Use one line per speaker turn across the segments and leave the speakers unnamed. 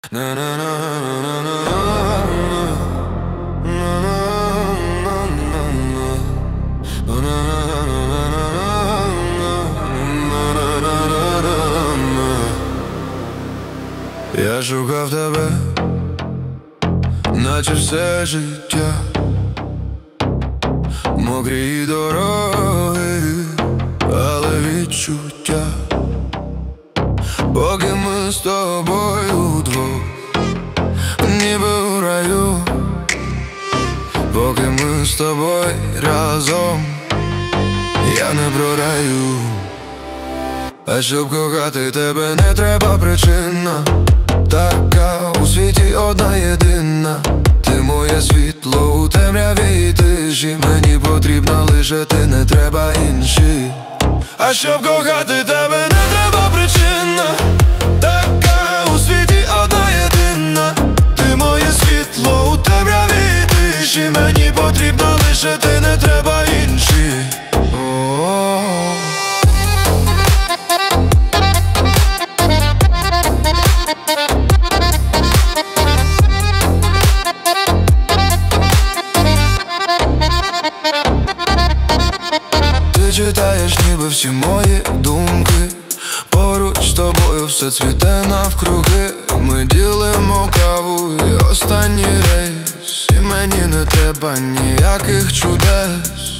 Я шукав тебе, наче все життя, мокрі дороги, але відчуття, поки ми з тобою вдвох, ніби у раю, поки ми з тобою разом, я не програю. А щоб кохати тебе не треба причина, така у світі одна єдина. Ти моє світло у темряві і тиші, мені потрібна лише ти, не треба інші. А щоб кохати тебе не треба причина, така у світі одна єдина. Ти моє світло у темряві і тиші, мені потрібна лише ти, не треба інші. Ти читаєш ніби всі мої думки, поруч з тобою все цвіте навкруги. Ми ділимо каву і останній рейс, і мені не треба ніяких чудес.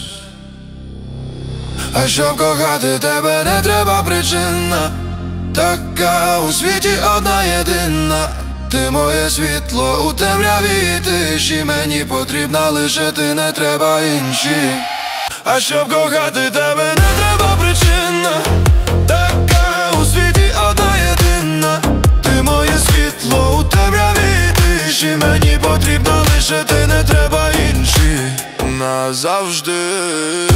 А щоб кохати тебе не треба причина, така у світі одна єдина. Ти моє світло у темряві і тиші, мені потрібна лише ти, не треба інші. А щоб кохати тебе не треба причина, така у світі одна єдина. Ти моє світло у темряві і тиші, мені потрібна лише ти, не треба інші. Назавжди.